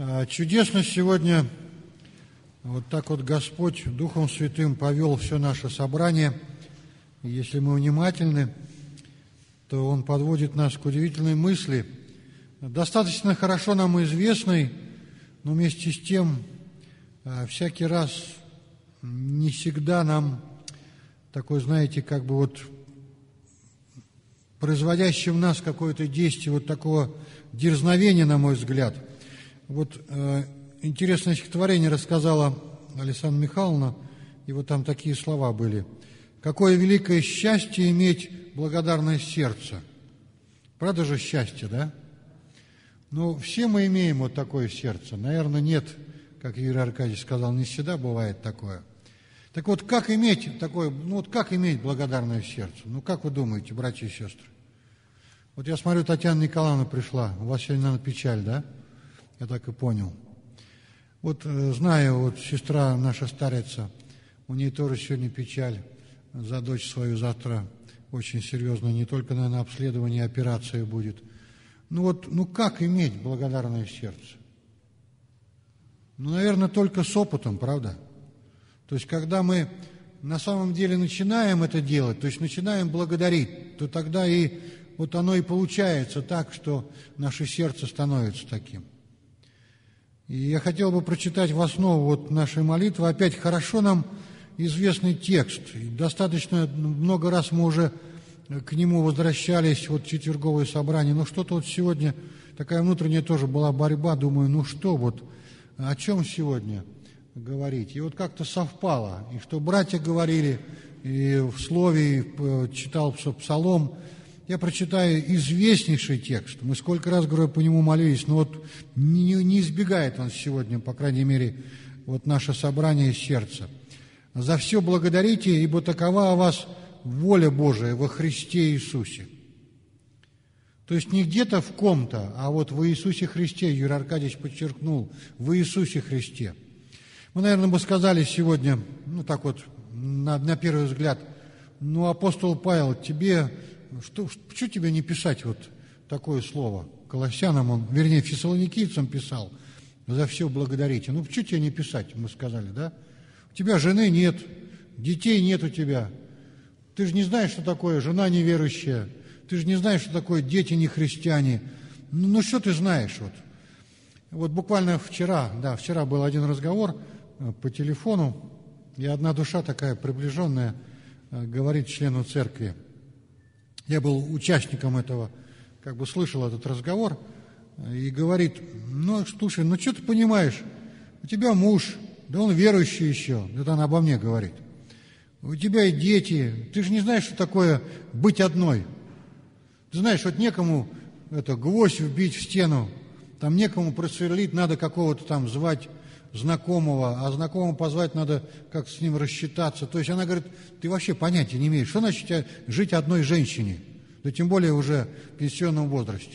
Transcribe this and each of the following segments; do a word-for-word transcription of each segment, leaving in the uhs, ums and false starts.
Чудесно сегодня вот так вот Господь Духом Святым повел все наше собрание. И если мы внимательны, то Он подводит нас к удивительной мысли, достаточно хорошо нам известной, но вместе с тем всякий раз не всегда нам такой, знаете, как бы вот производящий в нас какое-то действие вот такого дерзновения, на мой взгляд. Вот э, интересное стихотворение рассказала Александра Михайловна, и вот там такие слова были. «Какое великое счастье иметь благодарное сердце». Правда же счастье, да? Ну, все мы имеем вот такое сердце. Наверное, нет, как Юрий Аркадьевич сказал, не всегда бывает такое. Так вот, как иметь такое, ну вот как иметь благодарное сердце? Ну, как вы думаете, братья и сестры? Вот я смотрю, Татьяна Николаевна пришла, у вас сегодня, наверное, печаль, да? Я так и понял. Вот знаю, вот сестра наша старица, у нее тоже сегодня печаль за дочь свою, завтра очень серьезно, не только, наверное, обследование, операция будет. Ну вот, ну как иметь благодарное сердце? Ну, наверное, только с опытом, правда? То есть, когда мы на самом деле начинаем это делать, то есть начинаем благодарить, то тогда и вот оно и получается так, что наше сердце становится таким. И я хотел бы прочитать в основу вот нашей молитвы опять хорошо нам известный текст. И достаточно много раз мы уже к нему возвращались, вот четверговое собрание. Но что-то вот сегодня такая внутренняя тоже была борьба. Думаю, ну что вот, о чем сегодня говорить? И вот как-то совпало. И что братья говорили, и в слове, и читал псалом. Я прочитаю известнейший текст. Мы сколько раз, говорю, по нему молились, но вот не, не избегает он сегодня, по крайней мере, вот наше собрание сердца. «За все благодарите, ибо такова о вас воля Божия во Христе Иисусе». То есть не где-то в ком-то, а вот в Иисусе Христе, Юрий Аркадьевич подчеркнул, в Иисусе Христе. Мы, наверное, бы сказали сегодня, ну так вот, на, на первый взгляд, ну, апостол Павел, тебе... Что, что тебе не писать вот такое слово? Колоссянам он, вернее, фессалоникийцам писал, за все благодарите. Ну, что тебе не писать, мы сказали, да? У тебя жены нет, детей нет у тебя. Ты же не знаешь, что такое жена неверующая. Ты же не знаешь, что такое дети нехристиане. Ну, ну что ты знаешь? Вот, вот буквально вчера, да, вчера был один разговор по телефону, и одна душа такая приближенная говорит члену церкви. Я был участником этого, как бы слышал этот разговор, и говорит, ну, слушай, ну, что ты понимаешь, у тебя муж, да он верующий еще, это она обо мне говорит, у тебя и дети, ты же не знаешь, что такое быть одной. Ты знаешь, вот некому это, гвоздь вбить в стену, там некому просверлить, надо какого-то там звать знакомого, а знакомого позвать надо как с ним рассчитаться. То есть она говорит, ты вообще понятия не имеешь, что значит жить одной женщине, да тем более уже в пенсионном возрасте.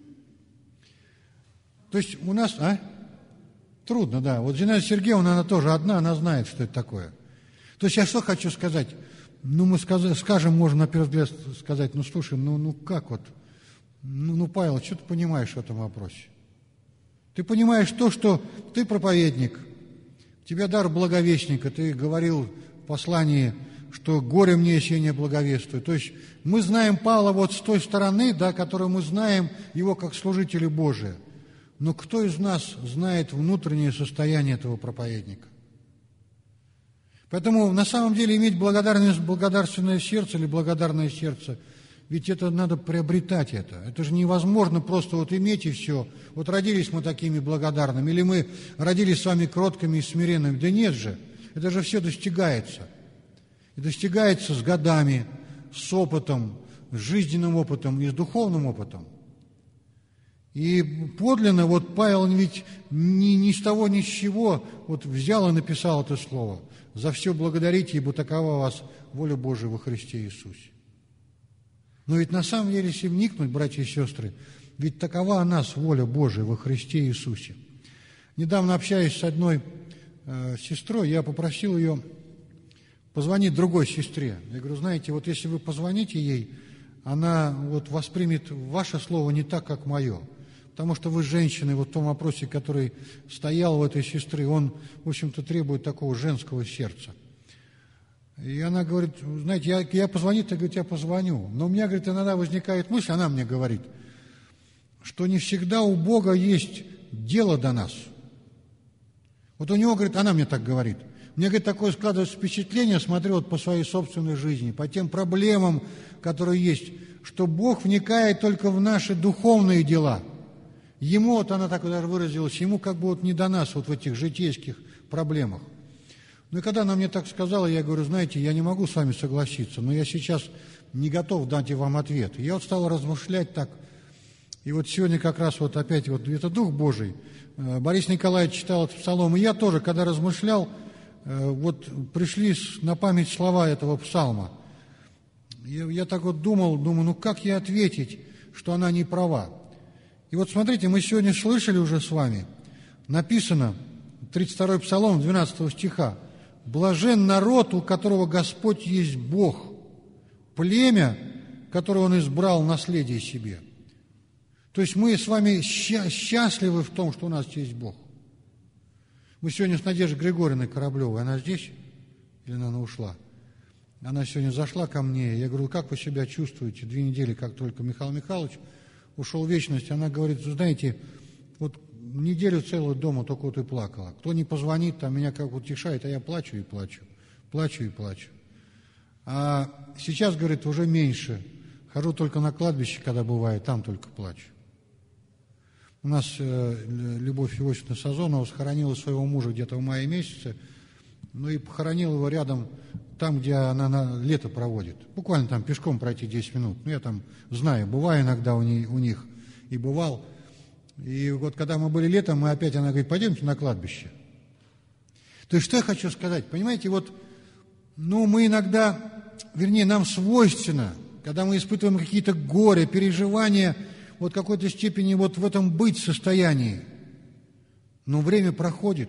То есть у нас, а? Трудно, да. Вот Зинаида Сергеевна, она тоже одна, она знает, что это такое. То есть я что хочу сказать? Ну, мы сказ- скажем, можно на первый взгляд сказать, ну, слушай, ну, ну как вот? Ну, ну, Павел, что ты понимаешь в этом вопросе? Ты понимаешь то, что ты проповедник, у тебя дар благовестника, ты говорил в послании, что горе мне, если я не благовествую. То есть мы знаем Павла вот с той стороны, да, которую мы знаем его как служители Божия. Но кто из нас знает внутреннее состояние этого проповедника? Поэтому на самом деле иметь благодарность, благодарственное сердце или благодарное сердце, ведь это надо приобретать это. Это же невозможно просто вот иметь и все. Вот родились мы такими благодарными, или мы родились с вами кроткими и смиренными. Да нет же, это же все достигается. И достигается с годами, с опытом, с жизненным опытом и с духовным опытом. И подлинно, вот Павел ведь ни, ни с того, ни с чего вот взял и написал это слово. «За все благодарите, ибо такова у вас воля Божия во Христе Иисусе». Но ведь на самом деле, если вникнуть, братья и сестры, ведь такова о нас воля Божия во Христе Иисусе. Недавно, общаясь с одной э, сестрой, я попросил ее позвонить другой сестре. Я говорю, знаете, вот если вы позвоните ей, она вот воспримет ваше слово не так, как мое. потому что вы женщины, вот в том вопросе, который стоял у этой сестры, он, в общем-то, требует такого женского сердца. И она говорит, знаете, я, я позвонить, я, говорит, я позвоню. Но у меня, говорит, иногда возникает мысль, она мне говорит, что не всегда у Бога есть дело до нас. Вот у него, говорит, она мне так говорит. Мне, говорит, такое складывается впечатление, смотрю вот по своей собственной жизни, по тем проблемам, которые есть, что Бог вникает только в наши духовные дела. Ему, вот она так даже выразилась, ему как бы вот не до нас вот в этих житейских проблемах. Ну и когда она мне так сказала, я говорю, знаете, я не могу с вами согласиться, но я сейчас не готов дать вам ответ. И я вот стал размышлять так. И вот сегодня как раз вот опять вот это Дух Божий. Борис Николаевич читал этот псалом, и я тоже, когда размышлял, вот пришли на память слова этого псалма. Я, я так вот думал, думаю, ну как ей ответить, что она не права? И вот смотрите, мы сегодня слышали уже с вами, написано, тридцать второй псалом, двенадцатого стиха, «Блажен народ, у которого Господь есть Бог, племя, которое Он избрал наследие себе». То есть мы с вами счастливы в том, что у нас есть Бог. Мы сегодня с Надеждой Григорьевной Кораблевой, она здесь или она ушла? Она сегодня зашла ко мне, я говорю, как вы себя чувствуете? Две недели, как только Михаил Михайлович ушел в вечность, она говорит, знаете, вот неделю целую дома только вот и плакала. Кто не позвонит, там меня как утешает, а я плачу и плачу, плачу и плачу. А сейчас, говорит, уже меньше. Хожу только на кладбище, когда бывает, там только плачу. У нас э, Любовь Иосифовна Сазонова схоронила своего мужа где-то в мае месяце, ну и похоронила его рядом, там, где она на лето проводит. Буквально там пешком пройти десять минут. Ну, я там знаю, бываю иногда у, не, у них и бывал. И вот когда мы были летом, мы опять, она говорит, пойдемте на кладбище. То есть, что я хочу сказать? Понимаете, вот, ну, мы иногда, вернее, нам свойственно, когда мы испытываем какие-то горе, переживания, вот в какой-то степени вот в этом быть состоянии. Но время проходит.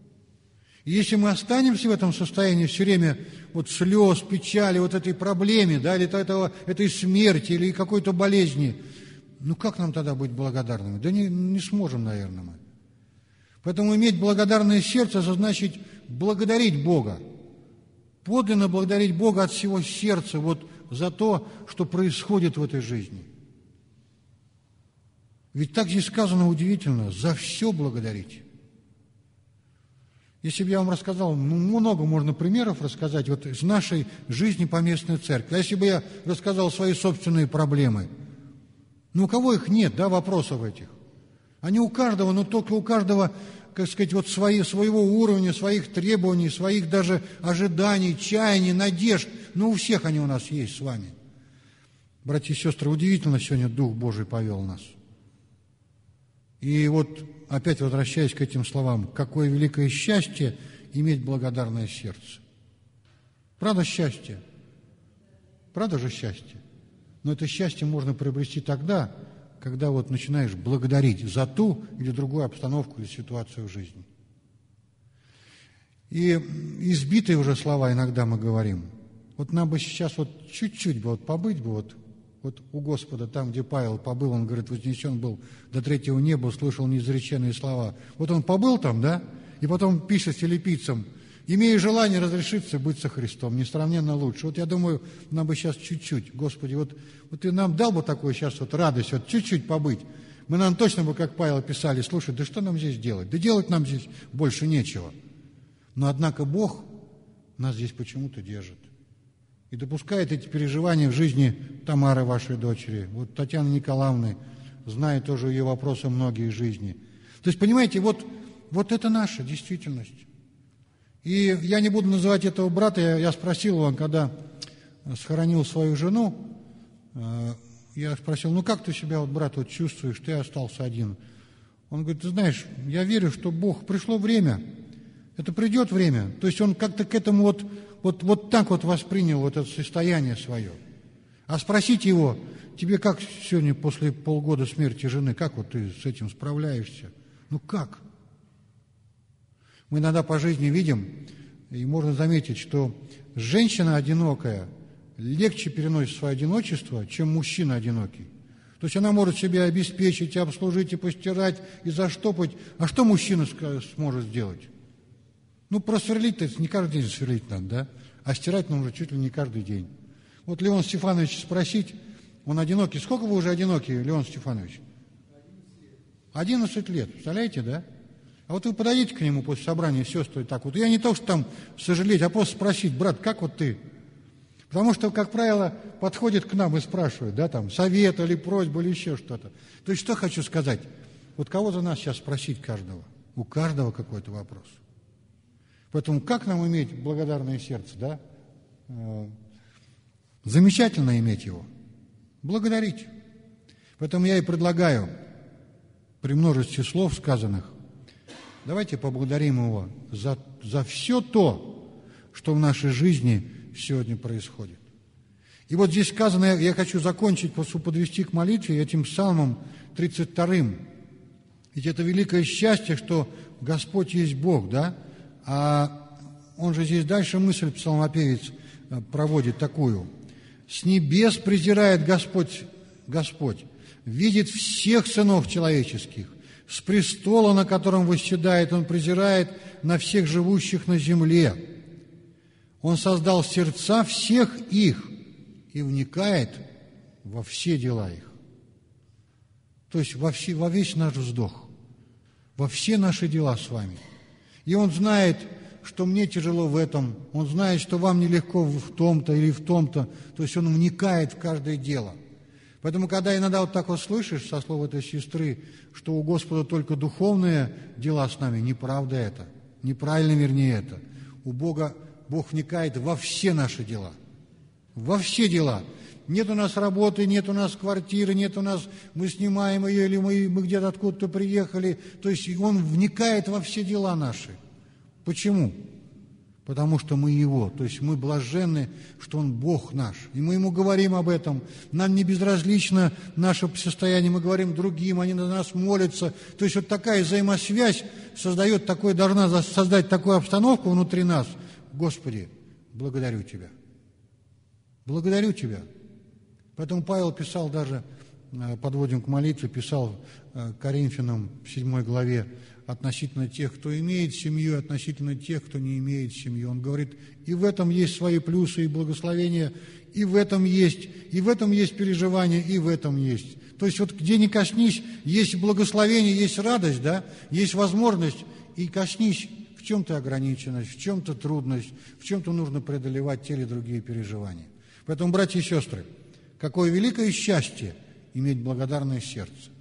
И если мы останемся в этом состоянии все время вот слез, печали, вот этой проблеме, да, или этого, этой смерти, или какой-то болезни, ну как нам тогда быть благодарными? Да не, не сможем, наверное, мы. Поэтому иметь благодарное сердце, это значит благодарить Бога. Подлинно благодарить Бога от всего сердца вот за то, что происходит в этой жизни. Ведь так здесь сказано удивительно, за все благодарить. Если бы я вам рассказал, ну, много можно примеров рассказать вот из нашей жизни поместной церкви. А если бы я рассказал свои собственные проблемы, ну, у кого их нет, да, вопросов этих? Они у каждого, но только у каждого, как сказать, вот свои, своего уровня, своих требований, своих даже ожиданий, чаяний, надежд. Ну, у всех они у нас есть с вами. Братья и сестры, удивительно сегодня Дух Божий повел нас. И вот, опять возвращаясь к этим словам, какое великое счастье иметь благодарное сердце. Правда, счастье? Правда же счастье? Но это счастье можно приобрести тогда, когда вот начинаешь благодарить за ту или другую обстановку или ситуацию в жизни. И избитые уже слова иногда мы говорим. Вот нам бы сейчас вот чуть-чуть бы вот побыть бы вот, вот у Господа, там, где Павел побыл, он, говорит, вознесен был до третьего неба, услышал неизреченные слова. Вот он побыл там, да, и потом пишет филиппийцам, имея желание разрешиться быть со Христом, несравненно лучше. Вот я думаю, нам бы сейчас чуть-чуть, Господи, вот, вот Ты нам дал бы такую сейчас вот радость, вот чуть-чуть побыть. Мы нам точно бы, как Павел писали, слушай, да что нам здесь делать? Да делать нам здесь больше нечего. Но, однако, Бог нас здесь почему-то держит. И допускает эти переживания в жизни Тамары, вашей дочери, вот Татьяны Николаевны, знаю тоже ее вопросы многие из жизни. То есть, понимаете, вот, вот это наша действительность. И я не буду называть этого брата, я, я спросил его, когда схоронил свою жену, э, я спросил, ну как ты себя, вот, брат, вот чувствуешь, ты остался один? Он говорит, ты знаешь, я верю, что Бог, пришло время, это придет время. То есть он как-то к этому вот, вот, вот так вот воспринял вот это состояние свое. А спросите его, тебе как сегодня после полгода смерти жены, как вот ты с этим справляешься? Ну как? Мы иногда по жизни видим, и можно заметить, что женщина одинокая легче переносит свое одиночество, чем мужчина одинокий. То есть она может себя обеспечить, и обслужить, и постирать, и заштопать. А что мужчина сможет сделать? Ну, просверлить-то это не каждый день сверлить надо, да? А стирать нужно чуть ли не каждый день. Вот Леон Стефанович спросить, он одинокий. Сколько вы уже одиноки, Леон Стефанович? Одиннадцать лет, представляете, да? А вот вы подойдите к нему после собрания, сестры, так вот. Я не то, что там сожалеть, а просто спросить: брат, как вот ты? Потому что, как правило, подходит к нам и спрашивает, да, там, совет или просьбу или еще что-то. То есть, что хочу сказать? Вот кого-то нас сейчас спросить каждого. У каждого какой-то вопрос. Поэтому как нам иметь благодарное сердце, да? Замечательно иметь его. Благодарить. Поэтому я и предлагаю при множестве слов сказанных, давайте поблагодарим его за, за все то, что в нашей жизни сегодня происходит. И вот здесь сказано, я, я хочу закончить, просто подвести к молитве этим псалмом тридцать вторым. Ведь это великое счастье, что Господь есть Бог, да? А он же здесь дальше мысль псалмопевец проводит такую. «С небес презирает Господь, Господь, видит всех сынов человеческих, с престола, на котором восседает, Он презирает на всех живущих на земле. Он создал сердца всех их и вникает во все дела их». То есть во, все, во весь наш вздох, во все наши дела с вами. И Он знает, что мне тяжело в этом, Он знает, что вам нелегко в том-то или в том-то. То есть Он вникает в каждое дело. Поэтому, когда иногда вот так вот слышишь со слов этой сестры, что у Господа только духовные дела с нами, неправда это, неправильно, вернее, это. У Бога, Бог вникает во все наши дела, во все дела. Нет у нас работы, нет у нас квартиры, нет у нас, мы снимаем ее, или мы, мы где-то откуда-то приехали. То есть Он вникает во все дела наши. Почему? Потому что мы Его, то есть мы блаженны, что Он Бог наш. И мы Ему говорим об этом. Нам не безразлично наше состояние, мы говорим другим, они на нас молятся. То есть вот такая взаимосвязь создает такое, должна создать такую обстановку внутри нас. Господи, благодарю Тебя. Благодарю Тебя. Поэтому Павел писал даже, подводим к молитве, писал Коринфянам в седьмой главе, относительно тех, кто имеет семью, и относительно тех, кто не имеет семьи. Он говорит, и в этом есть свои плюсы и благословения, и в этом есть, и в этом есть переживания, и в этом есть. То есть вот где ни коснись, есть благословение, есть радость, да, есть возможность, и коснись, в чем-то ограниченность, в чем-то трудность, в чем-то нужно преодолевать те или другие переживания. Поэтому, братья и сестры, какое великое счастье иметь благодарное сердце.